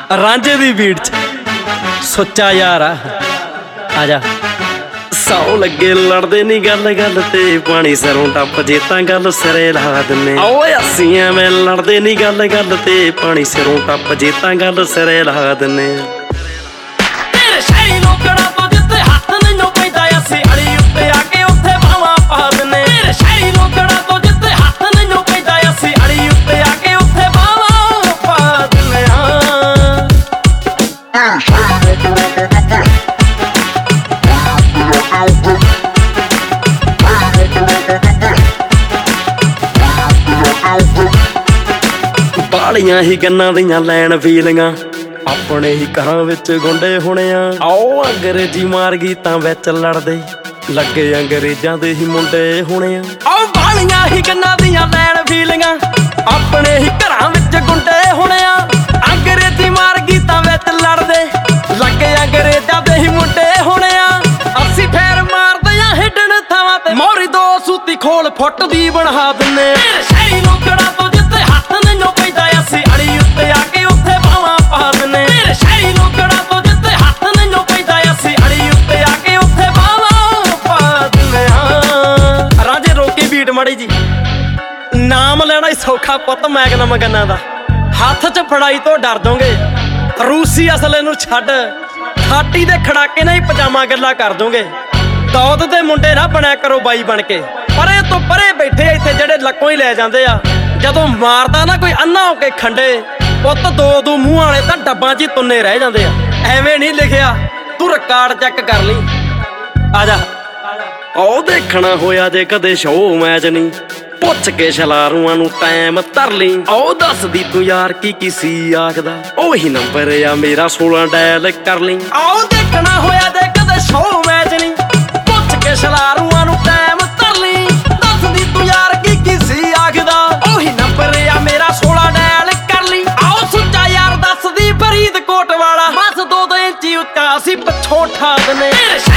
ਰਾਂਝੇ ਦੀ ਬੀਟ ਚ ਸੁੱਚਾ ਯਾਰ ਆ ਜਾ। ਸੌ ਲੱਗੇ ਲੜਦੇ ਨੀ ਗੱਲ ਗੱਲ ਤੇ ਪਾਣੀ ਸਰੋਂ ਟੱਪ ਜੇ ਤਾਂ ਗੱਲ ਸਿਰੇ ਲਾ ਦਿੰਨੇ। ਓਏ ਅਸੀਂ ਐਵੇਂ ਲੜਦੇ ਨੀ ਗੱਲ ਗੱਲ ਤੇ ਪਾਣੀ ਸਿਰੋਂ ਟੱਪ ਜੇ ਤਾਂ ਗੱਲ ਸਿਰੇ ਲਾ ਦਿੰਨੇ। ਤੇਰੇ ਸ਼ਹਿਰੀ ਲੋਕੜਾ ਤੋਂ ਜਿੱਥੇ ਹੱਥ ਨਹੀਂ ਪੈਂਦਾ ਅਸੀਂ ਅੜੀ ਉੱਤੇ ਆ ਕੇ ਉੱਥੇ ਬਾਹਾਂ ਪਾ ਦਿੰਨੇ। ਤੇਰੇ ਸ਼ਹਿਰੀ ਲੋਕੜਾ ਤੋਂ ਜਿੱਥੇ ਹੱਥ ਨਹੀਂ ਪੈਂਦਾ ਅਸੀਂ ਅੜੀ ਉੱਤੇ ਆ ਕੇ ਉੱਥੇ ਬਾਹਾਂ ਪਾ ਦਿੰਨੇ ਆ। ਬਾਲੀਆਂ ਹੀ ਗੰਨਾਂ ਦੀਆਂ ਲੈਣ ਫੀਲੀਆਂ ਆਪਣੇ ਹੀ ਘਰਾਂ ਵਿੱਚ ਗੁੰਡੇ ਹੋਣੇ ਆ। ਆਓ ਅੰਗਰੇਜ਼ੀ ਮਾਰ ਗਈ ਤਾਂ ਵਿੱਚ ਲੜਦੇ ਲੱਗੇ ਅੰਗਰੇਜ਼ਾਂ ਦੇ ਹੀ ਮੁੰਡੇ ਹੋਣੇ ਆ। ਆਓ ਬਾਲੀਆਂ ਹੀ ਗੰਨਾਂ ਦੀਆਂ ਲੈਣ ਫੀਲੀਆਂ ਆਪਣੇ ਹੀ ਘਰਾਂ ਵਿੱਚ ਗੁੰਡੇ ਹੋਣੇ ਆ। ਅੰਗਰੇਜ਼ੀ ਮਾਰ ਗਈ ਤਾਂ ਵਿੱਚ ਲੜਦੇ ਲੱਗੇ ਅੰਗਰੇਜ਼ਾਂ ਦੇ ਹੀ ਮੁੰਡੇ ਹੋਣੇ ਆ। ਅਸੀਂ ਫੇਰ ਮਾਰਦੇ ਆ ਹਿੱਡਣ ਥਾਵਾਂ ਤੇ ਮੋਰੀ ਦੋ ਸੂਤੀ ਖੋਲ ਫੁੱਟ ਦੀ ਬਣਾ ਦਿੰਨੇ। ਸ਼ਹਿਰੀ ਲੋਕੜਾ ਤੋਂ ਜਿੱਥੇ ਹੱਥ ਨਹੀਂ ਪੈਂਦਾ ਅਸੀਂ ਅੜੀ ਉੱਤੇ ਆ ਕੇ ਉੱਥੇ ਬਾਹਾਂ ਪਾ ਦਿੰਨੇ। ਸ਼ਹਿਰੀ ਲੋਕੜਾ ਤੋਂ ਜਿੱਥੇ ਹੱਥ ਨਹੀਂ ਪੈਂਦਾ ਅਸੀਂ ਅੜੀ ਉੱਤੇ ਆ ਕੇ ਉੱਥੇ ਬਾਹਾਂ ਪਾ ਦਿੰਨੇ ਆ। ਰਾਜੇ ਰੋਕੀ ਬੀਟ ਮਾੜੀ ਜੀ। ਨਾਮ ਲੈਣਾ ਹੀ ਸੌਖਾ ਪੁੱਤ ਮੈਗਨਮ ਗੰਨਾਂ ਦਾ, ਹੱਥ 'ਚ ਫੜਾਈ ਤੋਂ ਡਰ ਦੋਗੇ। ਰੂਸੀ ਅਸਲੇ ਨੂੰ ਛੱਡ ਖਾਟੀ ਦੇ ਖੜਾਕੇ ਨਾਲ ਹੀ ਪਜਾਮਾ ਗੱਲਾਂ ਕਰ ਦੋਗੇ। ਦੌਦ ਦੇ ਮੁੰਡੇ ਨਾ ਬਣਿਆ ਕਰੋ ਬਾਈ ਬਣ ਕੇ। ਪਰੇ ਤੋਂ ਪਰੇ ਬੈਠੇ ਇੱਥੇ ਜਿਹੜੇ ਲੱਕੋਂ ਹੀ ਲੈ ਜਾਂਦੇ ਆ। ਜਦੋਂ ਮਾਰਦਾ ਨਾ ਕੋਈ ਅੰਨਾ ਹੋ ਕੇ ਖੰਡੇ ਪੁੱਤ ਦੋ ਦੋ ਮੂੰਹ ਵਾਲੇ ਤਾਂ ਡੱਬਾਂ 'ਚ ਹੀ ਤੁੰਨੇ ਰਹਿ ਜਾਂਦੇ ਆ। ਐਵੇਂ ਨਹੀਂ ਲਿਖਿਆ, ਤੂੰ ਰਿਕਾਰਡ ਚੈੱਕ ਕਰ ਲਈ। ਆ ਜਾ। ਉਹ ਦੇਖਣਾ ਹੋਇਆ ਜੇ ਕਦੇ ਸ਼ੋਅ ਮੈਚ ਨਹੀਂ ਪੁੱਛ ਕੇ ਛਲਾਰੂਆਂ ਨੂੰ ਟਾਈਮ ਧਰ ਲਈ। ਉਹ ਦੱਸਦੀ ਤੂੰ ਯਾਰ ਕੀ ਸੀ ਆਖਦਾ ਉਹੀ ਨੰਬਰ ਆ ਮੇਰਾ 16 ਡਾਇਲ ਕਰ ਲਈ। ਆਓ ਦੇਖਣਾ ਹੋਇਆ ਜੇ ਕਦੇ ਸ਼ੋਅ ਮੈਚ ਨਹੀਂ ਪੁੱਛ ਕੇ ਛਲਾਰੂਆਂ ਨੂੰ ਟਾਈਮ ਧਰ ਲਈ। ਦੱਸਦੀ ਤੂੰ ਯਾਰ ਕੀ ਸੀ ਆਖਦਾ ਉਹੀ ਨੰਬਰ ਆ ਮੇਰਾ 16 ਡਾਇਲ ਕਰ ਲਈ। ਆਓ ਸੁੱਚਾ ਯਾਰ ਦੱਸਦੀ ਫਰੀਦਕੋਟ ਵਾਲਾ ਬਸ 2 ਇੰਚੀ ਉੱਤਾ ਅਸੀਂ ਪਿੱਛੋਂ ਠਾ ਦਿੰਨੇ।